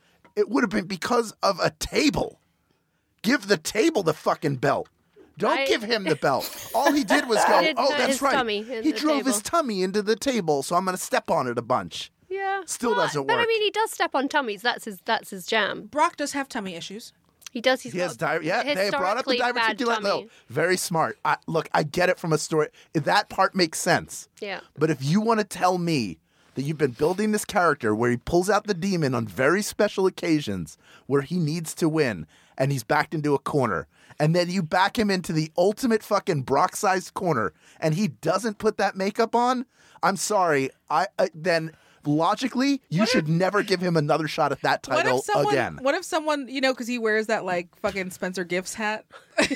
it would have been because of a table. Give the table the fucking belt. Don't I- give him the belt. All he did was He go, didn't oh, put that's his right. tummy in He the drove his table." tummy into the table, so I'm going to step on it a bunch. Yeah. Still Well, doesn't But I work. mean, he does step on tummies. That's his. That's his jam. Brock does have tummy issues. He does. He's He has got di- yeah, they brought up the historically bad diverticulate. No, tummy. very smart. I, look, I get it from a story. That part makes sense. Yeah. But if you want to tell me that you've been building this character where he pulls out the demon on very special occasions where he needs to win and he's backed into a corner, and then you back him into the ultimate fucking Brock-sized corner and he doesn't put that makeup on, I'm sorry. I uh, then logically you should never give him another shot at that What title if someone? again. What if someone? You know, because he wears that like fucking Spencer Gifts hat. He's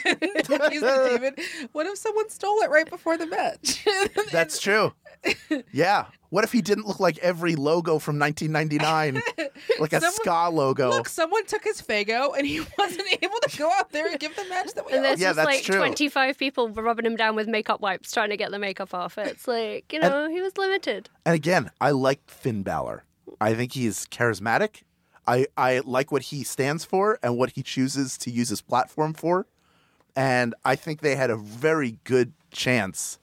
the David. What if someone stole it right before the match? That's true. Yeah. What if he didn't look like every logo from nineteen ninety-nine? Like a Someone- ska logo. Look, someone took his Fago and he wasn't able to go out there and give the match that we And all there's Yeah, just that's like true. twenty-five people rubbing him down with makeup wipes trying to get the makeup off. It's like, you know, he was limited. And again, I like Finn Balor. I think he's charismatic. I, I like what he stands for and what he chooses to use his platform for. And I think they had a very good chance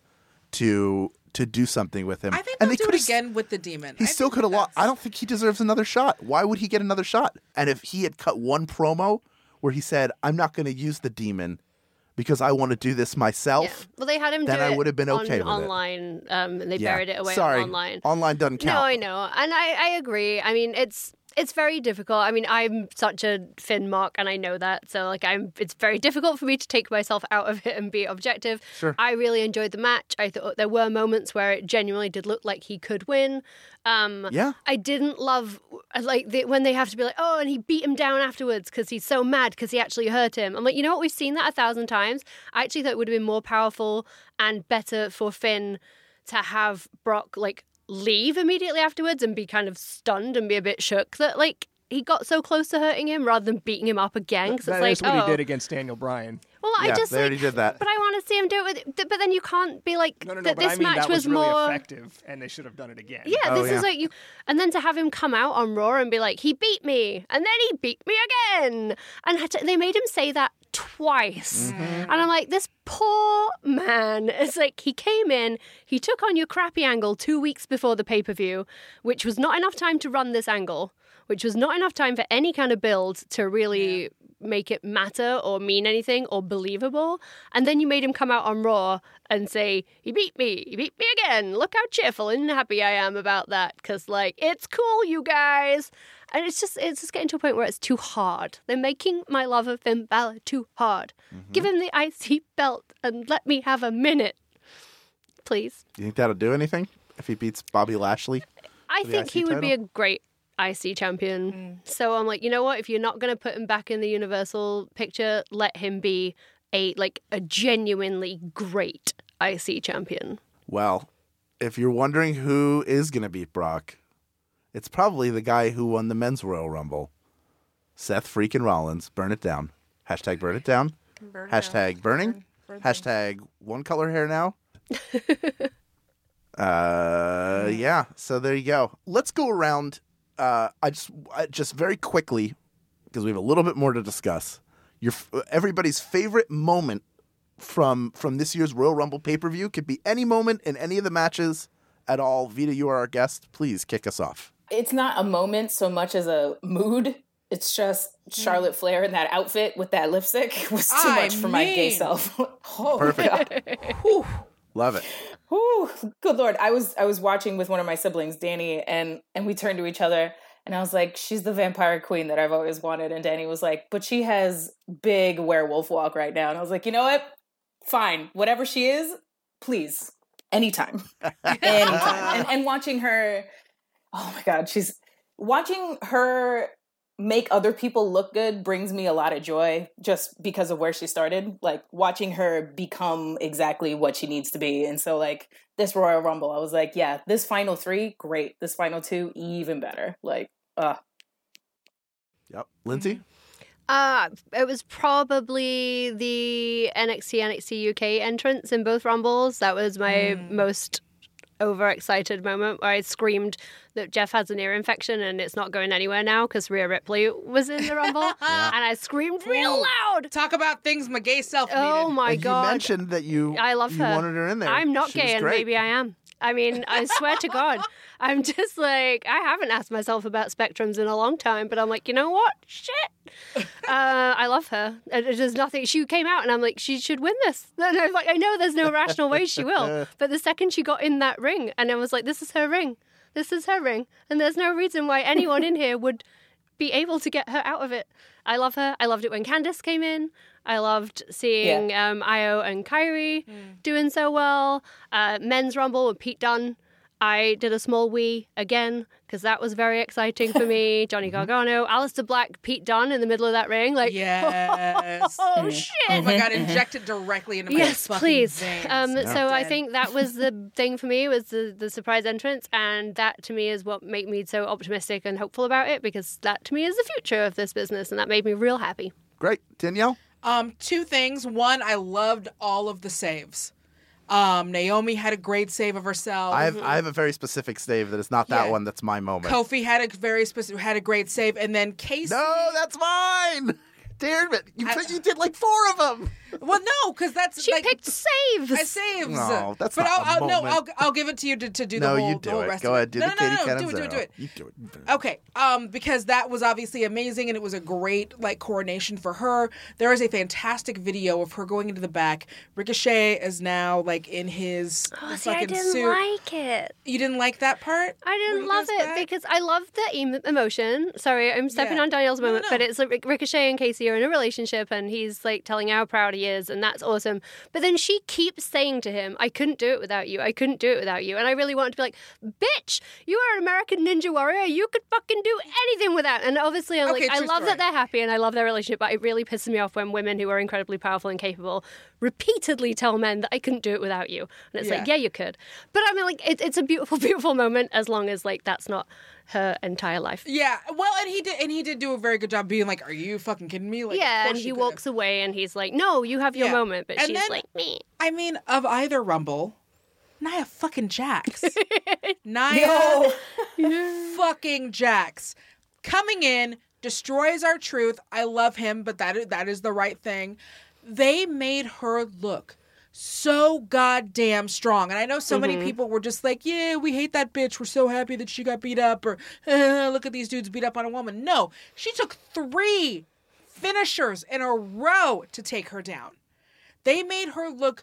to to do something with him. I think and they'll they do it could've- again with the demon. He I still think could have lost. that's- I don't think he deserves another shot. Why would he get another shot? And if he had cut one promo where he said, I'm not going to use the demon because I want to do this myself, Well, they had him then do I it would have been on, okay with it. online, um, and they Yeah. buried it away Sorry. online. Online doesn't count. No, I know, and I, I agree. I mean, it's it's very difficult. I mean, I'm such a Finn mark, and I know that. So, like, I'm. It's very difficult for me to take myself out of it and be objective. Sure. I really enjoyed the match. I thought there were moments where it genuinely did look like he could win. Um, Yeah. I didn't love like the, when they have to be like, oh, and he beat him down afterwards because he's so mad because he actually hurt him. I'm like, you know what? We've seen that a thousand times. I actually thought it would have been more powerful and better for Finn to have Brock like leave immediately afterwards and be kind of stunned and be a bit shook that like he got so close to hurting him rather than beating him up again. Because That it's is like, what oh, he did against Daniel Bryan. well, Yeah, I just they like, already did that. but I want to see him do it with. But then you can't be like No, no, no. that. But This I mean, match that was, really more effective, and they should have done it again. Yeah, Oh, this yeah. is like you, and then to have him come out on Raw and be like, he beat me, and then he beat me again, and had to, they made him say that twice. Mm-hmm. And I'm like, this poor man. It's like he came in, he took on your crappy angle two weeks before the pay-per-view, which was not enough time to run this angle, which was not enough time for any kind of build to really... Yeah. make it matter or mean anything or believable. And then you made him come out on Raw and say, he beat me, he beat me again. Look how cheerful and happy I am about that. Because, like, it's cool, you guys. And it's just it's just getting to a point where it's too hard. They're making my love of Finn Balor too hard. Mm-hmm. Give him the I C belt and let me have a minute. Please. You think that'll do anything if he beats Bobby Lashley? I think he would be a great I C champion. Mm. So I'm like, you know what? If you're not going to put him back in the Universal picture, let him be a like a genuinely great I C champion. Well, if you're wondering who is going to beat Brock, it's probably the guy who won the Men's Royal Rumble. Seth freaking Rollins. Burn it down. Hashtag burn it down. Burn it Hashtag down. burning. Burn, burn Hashtag things. One color hair now. uh, yeah. So there you go. Let's go around. Uh, I just, I just very quickly, because we have a little bit more to discuss. Your everybody's favorite moment from from this year's Royal Rumble pay per view could be any moment in any of the matches at all. Vita, you are our guest. Please kick us off. It's not a moment so much as a mood. It's just Charlotte Flair in that outfit with that lipstick was too I much for mean. my gay self. Oh, perfect. Love it. Whew, good Lord. I was I was watching with one of my siblings, Danny, and and we turned to each other and I was like, she's the vampire queen that I've always wanted. And Danny was like, but she has big werewolf walk right now. And I was like, you know what? Fine. Whatever she is, please. Anytime. Anytime. And, and watching her, oh my God, she's watching her make other people look good brings me a lot of joy just because of where she started, like watching her become exactly what she needs to be. And so like this Royal Rumble, I was like, yeah, this final three, great. This final two, even better. Like, uh. Yep. Lindsay? Uh, it was probably the N X T, N X T U K entrance in both Rumbles. That was my mm. most overexcited moment where I screamed that Jeff has an ear infection and it's not going anywhere now because Rhea Ripley was in the Rumble. Yeah. And I screamed real loud. Talk about things my gay self needed. Oh my and God. You mentioned that you, I love you her. wanted her in there. I'm not she gay and great. maybe I am. I mean, I swear to God, I'm just like, I haven't asked myself about spectrums in a long time, but I'm like, you know what? Shit. Uh, I love her. There's nothing. She came out and I'm like, she should win this. And I was like, I know there's no rational way she will. But the second she got in that ring, and I was like, this is her ring. This is her ring. And there's no reason why anyone in here would be able to get her out of it. I love her. I loved it when Candice came in. I loved seeing yeah. um, Io and Kyrie mm. doing so well. Uh, Men's Rumble with Pete Dunne. I did a small wee again because that was very exciting for me. Johnny Gargano, Aleister Black, Pete Dunne in the middle of that ring. Like, yes. Oh, shit. Oh, my God. Injected directly into my yes, fucking please. veins. Um, No. so Dead. I think that was the thing for me was the, the surprise entrance. And that to me is what made me so optimistic and hopeful about it because that to me is the future of this business. And that made me real happy. Great. Danielle? Um, two things. One, I loved all of the saves. Um, Naomi had a great save of herself. I have I have a very specific save that is not that Yeah. one. That's my moment. Kofi had a very specific had a great save, and then Casey. No, that's mine. Damn it! You I, you did like four of them. Well, no, because that's she like, picked saves. I saves. No, that's but not I'll, a I'll, no, moment. I'll I'll give it to you to, to do no, the whole, you do the whole it. rest Go of ahead, it. do no, the no, Katie no, no, Cannon do it, do it, do it. You do it. Okay, um, because that was obviously amazing, and it was a great like coronation for her. There is a fantastic video of her going into the back. Ricochet is now like in his Oh, see, fucking I didn't suit. like it. You didn't like that part? I When didn't he love goes it back? because I love the em- emotion. Sorry, I'm stepping Yeah. on Danielle's No, no, moment, no. but it's like Ric- Ricochet and Casey are in a relationship and he's like telling how proud he is and that's awesome. But then she keeps saying to him, I couldn't do it without you. I couldn't do it without you. And I really wanted to be like, bitch, you are an American Ninja Warrior. You could fucking do anything without. And obviously I'm Okay, like, I true love story. that they're happy and I love their relationship, but it really pisses me off when women who are incredibly powerful and capable repeatedly tell men that I couldn't do it without you. And it's Yeah. like, yeah, you could. But I mean, like, it, it's a beautiful, beautiful moment as long as like that's not her entire life. Yeah, well, and he did, and he did do a very good job being like, "Are you fucking kidding me?" Like, of yeah, course and she he could've. walks away and he's like, no, you have your Yeah. moment. But And she's then- like, me. I mean, of either Rumble, Nia fucking Jax. Nia Yo. fucking Jax. Coming in, destroys our truth. I love him, but that is, that is the right thing. they made her look so goddamn strong. And I know so Mm-hmm. many people were just like, yeah, we hate that bitch. We're so happy that she got beat up. Or eh, look at these dudes beat up on a woman. No, she took three finishers in a row to take her down. They made her look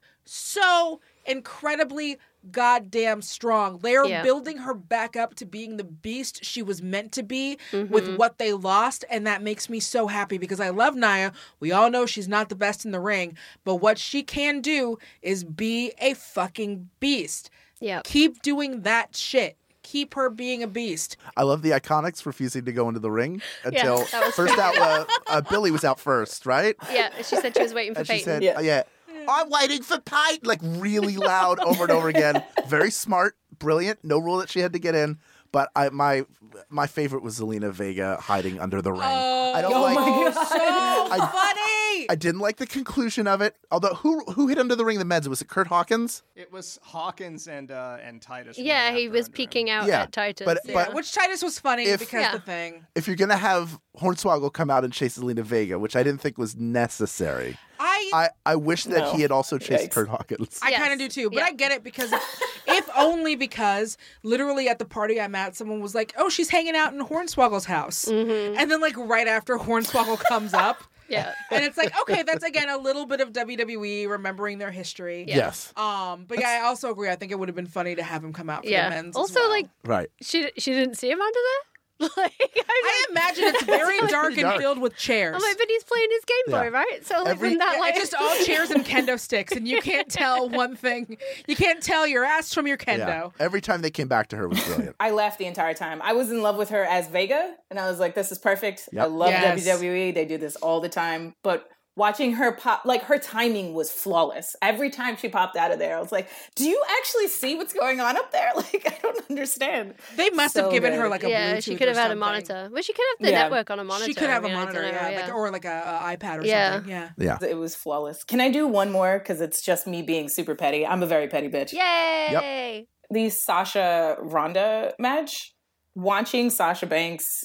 so incredibly goddamn strong. They are Yeah. building her back up to being the beast she was meant to be Mm-hmm. with what they lost, and that makes me so happy because I love Nia. We all know she's not the best in the ring, but what she can do is be a fucking beast. Yeah. Keep doing that shit. Keep her being a beast. I love the Iconics refusing to go into the ring until that was first out. Uh, uh, Billy was out first, right? Yeah, she said she was waiting for And she Peyton. said, Yeah. yeah. I'm waiting for Peyton, like really loud over and over again. Very smart, brilliant. No rule that she had to get in. But I, my my favorite was Zelina Vega hiding under the ring. I don't oh like. my God. So I- funny. I didn't like the conclusion of it. Although who who hit under the ring the meds? Was it Kurt Hawkins? It was Hawkins and uh, and Titus. Yeah, running he after was under him. peeking out Yeah, at Titus. but- yeah. but- Which Titus was funny If- because Yeah. the thing. If you're gonna have Hornswoggle come out and chase Zelina Vega, which I didn't think was necessary, I I, I wish that No. he had also chased Yikes. Kurt Hawkins. I Yes. kind of do too, but Yeah. I get it because if only because literally at the party I'm at, someone was like, "Oh, she's hanging out in Hornswoggle's house," Mm-hmm. and then like right after Hornswoggle comes up, yeah. and it's like, okay, that's again a little bit of W W E remembering their history. Yeah. Yes, Um, but yeah, I also agree. I think it would have been funny to have him come out for Yeah. the men's. as Also, well. like, right. she she didn't see him under there? Like, I, I imagine it's very dark pretty and dark. filled with chairs. I'm like, but he's playing his Game Boy, Yeah. right? So like, Every- wouldn't that Yeah, like it's just all chairs and kendo sticks, and you can't tell one thing. You can't tell your ass from your kendo. Yeah. Every time they came back to her was brilliant. I laughed the entire time. I was in love with her as Vega, and I was like, this is perfect. Yep. I love Yes. W W E. They do this all the time. But watching her pop, like her timing was flawless. Every time she popped out of there, I was like, do you actually see what's going on up there? Like, I don't understand. They must So have given her good. like a yeah, Bluetooth she could have or had a something. monitor. Well, she could have the Yeah. network on a monitor. She could have I mean, a I monitor, don't know, yeah, Like, or like a, a iPad or Yeah. something. Yeah. Yeah. It was flawless. Can I do one more? Because it's just me being super petty. I'm a very petty bitch. Yay! The Sasha Ronda match, watching Sasha Banks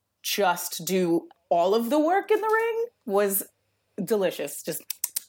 just do all of the work in the ring was delicious. Just,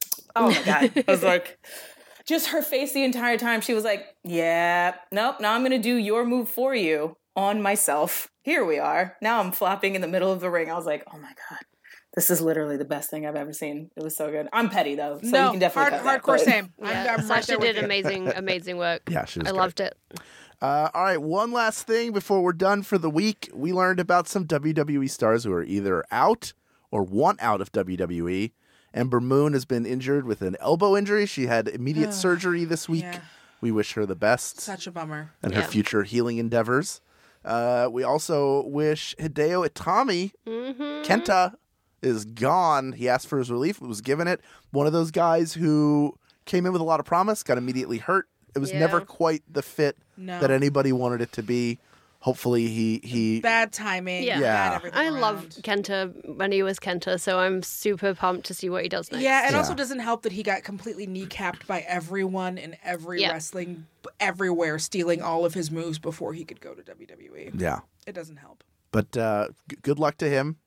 oh my God. I was like, just her face the entire time. She was like, yeah, nope, now I'm going to do your move for you on myself. Here we are. Now I'm flopping in the middle of the ring. I was like, oh my God. This is literally the best thing I've ever seen. It was so good. I'm petty though, so no, you can definitely hard, cut that, hardcore but- same. Yeah, I'm, I'm right Sasha there with did you. amazing, amazing work. Yeah, she was I great. loved it. Uh, all right, one last thing before we're done for the week. We learned about some W W E stars who are either out or want out of W W E. Ember Moon has been injured with an elbow injury. She had immediate surgery this week. Yeah. We wish her the best Such a bummer. and Yeah. her future healing endeavors. Uh, we also wish Hideo Itami, Mm-hmm. Kenta, is gone. He asked for his relief, was given it. One of those guys who came in with a lot of promise, got immediately hurt. It was Yeah. never quite the fit No. that anybody wanted it to be. Hopefully he he Bad timing. Yeah. Yeah. Bad everything I around. loved Kenta when he was Kenta, so I'm super pumped to see what he does next. Yeah, it Yeah. also doesn't help that he got completely kneecapped by everyone in every Yeah. wrestling, everywhere, stealing all of his moves before he could go to W W E. yeah. It doesn't help. But uh, g- good luck to him.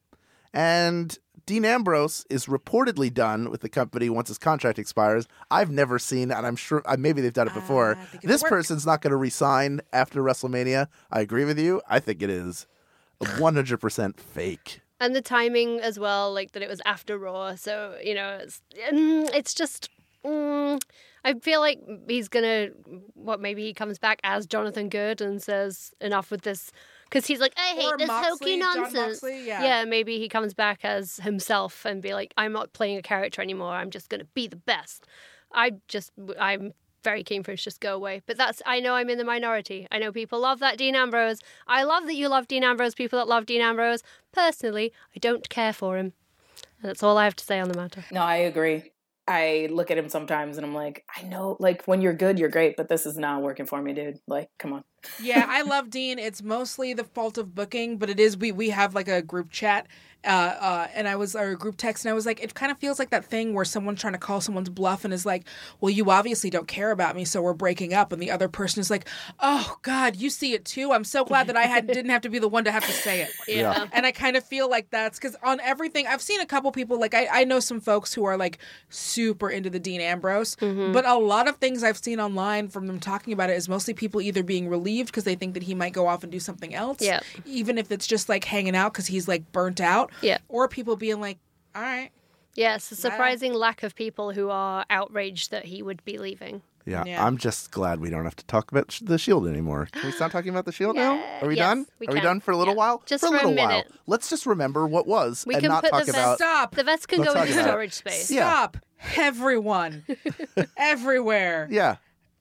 And Dean Ambrose is reportedly done with the company once his contract expires. I've never seen, and I'm sure uh, maybe they've done it before. I think it's This work. person's not going to resign after WrestleMania. I agree with you. I think it is one hundred percent fake. And the timing as well, like that it was after Raw, so you know, it's mm, it's just. Mm, I feel like he's gonna. What maybe he comes back as Jonathan Good and says enough with this, because he's like, I hate Or this Moxley, hokey John nonsense. Moxley, yeah. maybe he comes back as himself and be like, I'm not playing a character anymore. I'm just gonna be the best. I just, I'm very keen for it to just go away. But that's, I know I'm in the minority. I know people love that Dean Ambrose. I love that you love Dean Ambrose. People that love Dean Ambrose. Personally, I don't care for him. And that's all I have to say on the matter. No, I agree. I look at him sometimes and I'm like, I know, like, when you're good, you're great, but this is not working for me, dude. Like, come on. Yeah, I love Dean. It's mostly the fault of booking, but it is we we have like a group chat. Uh, uh, and I was, or a group text, and I was like, it kind of feels like that thing where someone's trying to call someone's bluff and is like, well, you obviously don't care about me, so we're breaking up. And the other person is like, oh, God, you see it too. I'm so glad that I had didn't have to be the one to have to say it. Yeah. And I kind of feel like that's because on everything, I've seen a couple people, like I, I know some folks who are like super into the Dean Ambrose, Mm-hmm. but a lot of things I've seen online from them talking about it is mostly people either being relieved because they think that he might go off and do something else, Yeah. even if it's just like hanging out because he's like burnt out, Yeah. or people being like, all right. Yes, a surprising lack of people who are outraged that he would be leaving. Yeah, Yeah. I'm just glad we don't have to talk about sh- the Shield anymore. Can we stop talking about the Shield now? Yeah, Are we yes, done? we Are we can. done for a little Yeah. while? Just for a for a little while. minute. Let's just remember what was We and can not put talk the about. Stop. The vets can Let's go talk into about it. storage space. Yeah. Stop. Everyone. Everywhere. Yeah,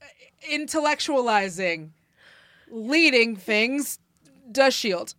Intellectualizing. Leading things. Does Shield.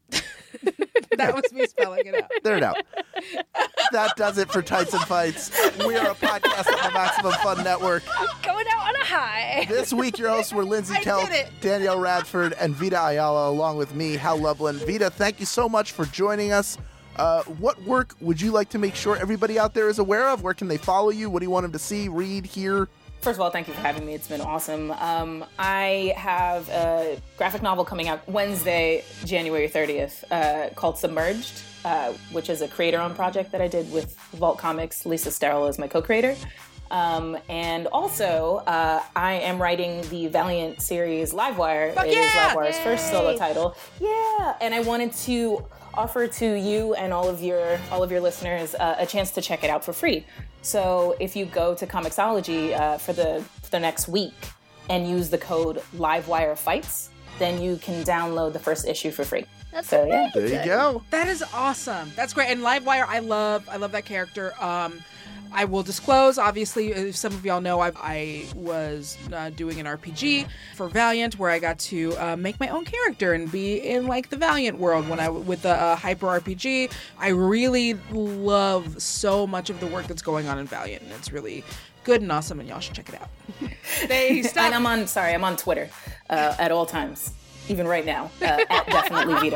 That was me spelling it out. there it out. That does it for Tights and Fights. We are a podcast on the Maximum Fun Network. Going out on a high. This week, your hosts were Lindsay I Kelk, did it. Danielle Radford, and Vita Ayala, along with me, Hal Lublin. Vita, thank you so much for joining us. Uh, what work would you like to make sure everybody out there is aware of? Where can they follow you? What do you want them to see, read, hear? First of all, thank you for having me. It's been awesome. Um, I have a graphic novel coming out Wednesday, January thirtieth, uh, called Submerged, uh, which is a creator-owned project that I did with Vault Comics. Lisa Sterl is my co-creator. Um, and also, uh, I am writing the Valiant series Livewire. Fuck It is yeah! Livewire's first solo title. Yeah, and I wanted to offer to you and all of your all of your listeners uh, a chance to check it out for free. So if you go to Comixology uh, for the for the next week and use the code LiveWireFights, then you can download the first issue for free. That's So yeah. There you go. That is awesome. That's great. And Livewire, I love. I love that character. Um, I will disclose, obviously, if some of y'all know, I, I was uh, doing an R P G for Valiant where I got to uh, make my own character and be in like the Valiant world when I with the uh, Hyper R P G. I really love so much of the work that's going on in Valiant, and it's really good and awesome, and y'all should check it out. They stop. And I'm on, sorry, I'm on Twitter uh, at all times, even right now, uh, at Definitely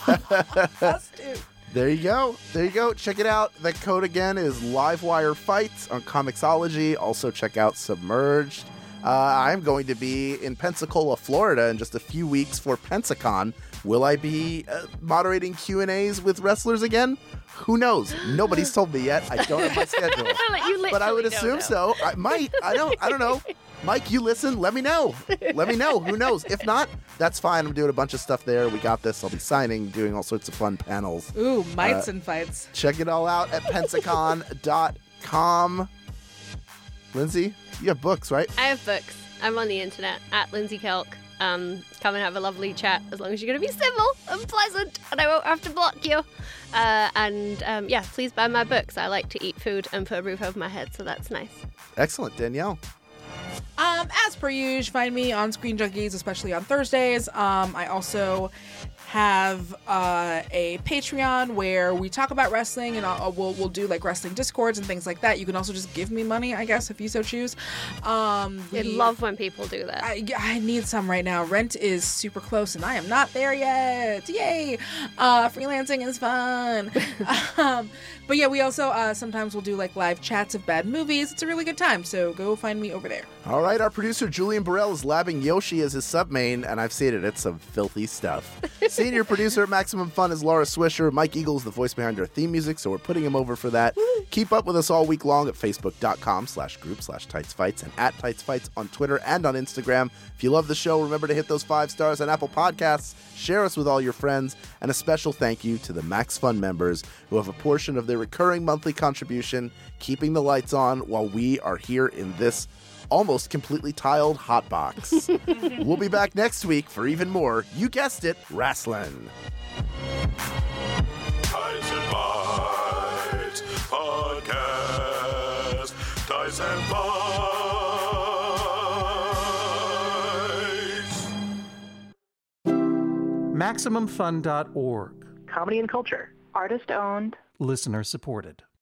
Vita. There you go. There you go. Check it out. The code again is Livewire Fights on Comixology. Also check out Submerged. Uh, I'm going to be in Pensacola, Florida in just a few weeks for Pensacon. Will I be uh, moderating Q and A's with wrestlers again? Who knows? Nobody's told me yet. I don't have my schedule. You But I would literally assume don't know. so. I might. I don't. I don't know. Mike, you listen. Let me know. Let me know. Who knows? If not, that's fine. I'm doing a bunch of stuff there. We got this. I'll be signing, doing all sorts of fun panels. Ooh, mites Uh, and fights. Check it all out at pensacon dot com. Lindsay, you have books, right? I have books. I'm on the internet at Lindsay Kelk. Um, come and have a lovely chat as long as you're going to be civil and pleasant and I won't have to block you. Uh, and um, yeah, please buy my books. I like to eat food and put a roof over my head, so that's nice. Excellent. Danielle. Um, as per usual, find me on Screen Junkies, especially on Thursdays. Um, I also have uh, a Patreon where we talk about wrestling, and I'll, we'll we'll do like wrestling discords and things like that. You can also just give me money, I guess, if you so choose. Um, I we- love when people do that. I, I need some right now. Rent is super close, and I am not there yet. Yay! Uh, freelancing is fun. um, but yeah, we also uh, sometimes we'll do like live chats of bad movies. It's a really good time, so go find me over there. All right, our producer Julian Burrell is labbing Yoshi as his submain, and I've seen it. It's some filthy stuff. Senior producer at Maximum Fun is Laura Swisher. Mike Eagle's the voice behind our theme music, so we're putting him over for that. Keep up with us all week long at facebook.com slash group slash tightsfights and at tightsfights on Twitter and on Instagram. If you love the show, remember to hit those five stars on Apple Podcasts, share us with all your friends, and a special thank you to the Max Fun members who have a portion of their recurring monthly contribution keeping the lights on while we are here in this almost completely tiled hot box. We'll be back next week for even more, you guessed it, wrestling. Ties and Fights Podcast. Ties and Fights. Maximum Fun dot org. Comedy and culture. Artist owned. Listener supported.